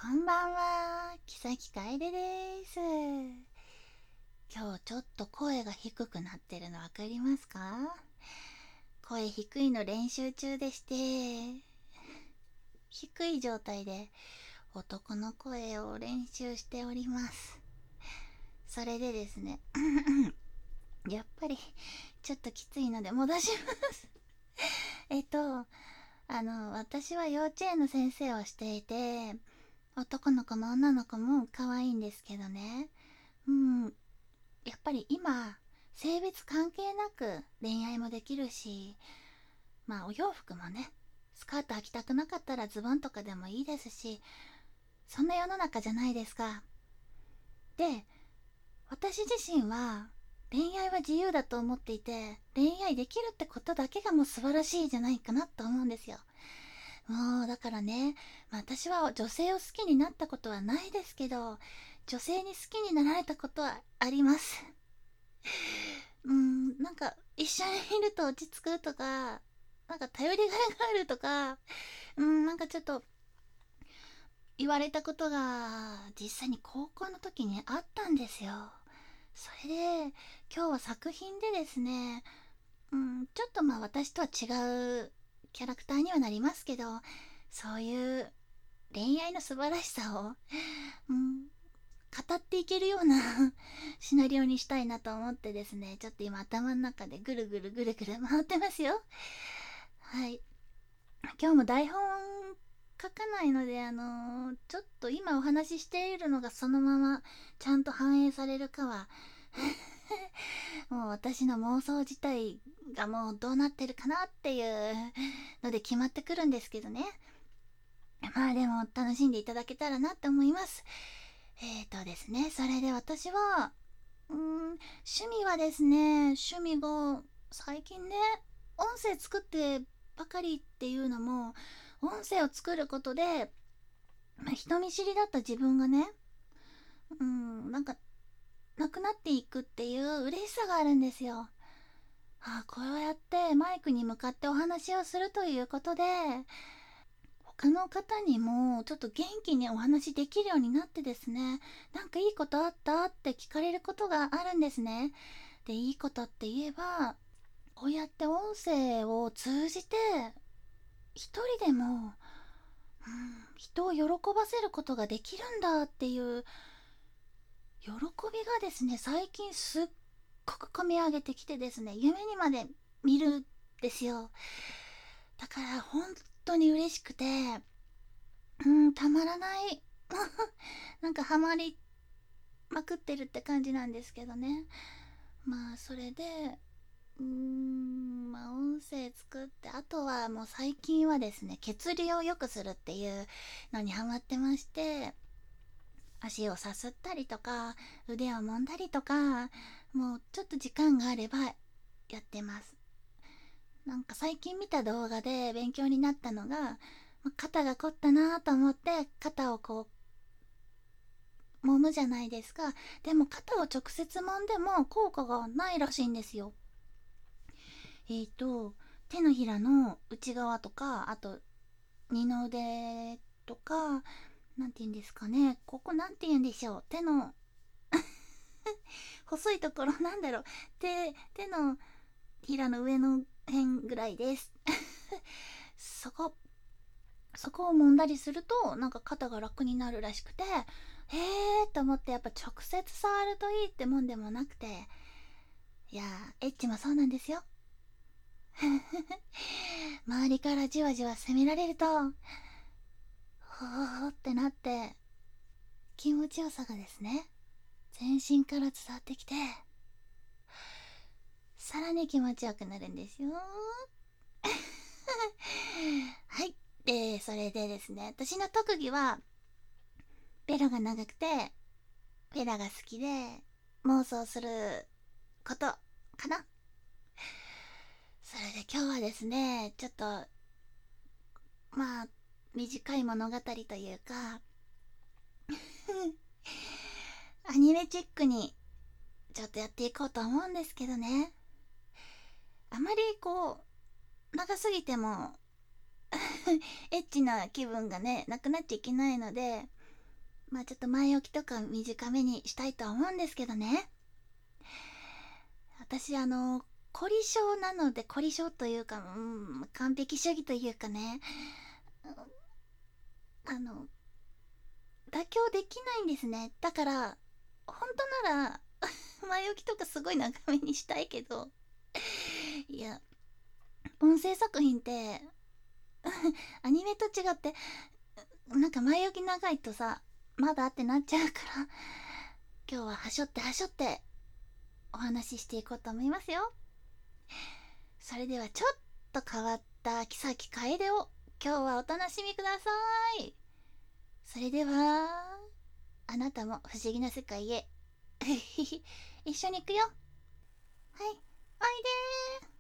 こんばんは、木崎楓です。今日ちょっと声が低くなってるのわかりますか？声低いの練習中でして、低い状態で男の声を練習しております。それでですね、やっぱりちょっときついので戻します。えっと、私は幼稚園の先生をしていて、男の子も女の子も可愛いんですけどね。うん、やっぱり今性別関係なく恋愛もできるし、まあお洋服もね、スカート履きたくなかったらズボンとかでもいいですし、そんな世の中じゃないですか。で、私自身は恋愛は自由だと思っていて、恋愛できるってことだけがもう素晴らしいじゃないかなと思うんですよ。もうだからね、まあ、私は女性を好きになったことはないですけど、女性に好きになられたことはあります。なんか一緒にいると落ち着くとか、なんか頼りがいがあるとか、なんかちょっと言われたことが実際に高校の時にあったんですよ。それで今日は作品でですね、ちょっとまあ私とは違うキャラクターにはなりますけど、そういう恋愛の素晴らしさを、語っていけるようなシナリオにしたいなと思ってですね、ちょっと今頭の中でぐるぐるぐるぐる回ってますよ。はい。今日も台本書かないので、ちょっと今お話ししているのがそのままちゃんと反映されるかはもう私の妄想自体がもうどうなってるかなっていうので決まってくるんですけどね。まあでも楽しんでいただけたらなって思います。ですね、それで私は、趣味はですね、趣味が最近ね、音声作ってばかりっていうのも、音声を作ることで、人見知りだった自分がね、なんか、なくなっていくっていう嬉しさがあるんですよ。こうやってマイクに向かってお話をするということで、他の方にもちょっと元気にお話できるようになってですね、なんかいいことあったって聞かれることがあるんですね。で、いいことって言えば、こうやって音声を通じて一人でも、人を喜ばせることができるんだっていう喜びがですね、最近すっごく込み上げてきてですね、夢にまで見るんですよ。だから本当に嬉しくて、たまらない。なんかハマりまくってるって感じなんですけどね。まあそれで、まあ音声作って、あとはもう最近はですね、血流を良くするっていうのにハマってまして、足をさすったりとか腕を揉んだりとか、もうちょっと時間があればやってます。なんか最近見た動画で勉強になったのが、肩が凝ったなと思って肩をこう揉むじゃないですか。でも肩を直接揉んでも効果がないらしいんですよ。手のひらの内側とか、あと二の腕とか、なんて言うんですかね、ここなんて言うんでしょう、手の細いところ、なんだろう、手のひらの上の辺ぐらいです。そこそこを揉んだりするとなんか肩が楽になるらしくて、と思って、やっぱ直接触るといいってもんでもなくて、いやエッチもそうなんですよ。周りからじわじわ責められると、ほーってなって、気持ちよさがですね、全身から伝わってきて、さらに気持ちよくなるんですよ。はい。で、それでですね、私の特技は、ベロが長くて、ベラが好きで、妄想することかな。それで今日はですね、ちょっと、まあ、短い物語というか、アニメチックにちょっとやっていこうと思うんですけどね。あまりこう、長すぎてもエッチな気分がね、なくなっちゃいけないので、 まあちょっと前置きとか短めにしたいとは思うんですけどね。私凝り性なので、凝り性というか、完璧主義というかね、あの妥協できないんですね。だから本当なら前置きとかすごい長めにしたいけど、いや、音声作品ってアニメと違って、なんか前置き長いとさ、まだってなっちゃうから、今日ははしょってはしょってお話ししていこうと思いますよ。それではちょっと変わった木崎楓を今日はお楽しみください。それではあなたも不思議な世界へ一緒に行くよ。はい、おいでー。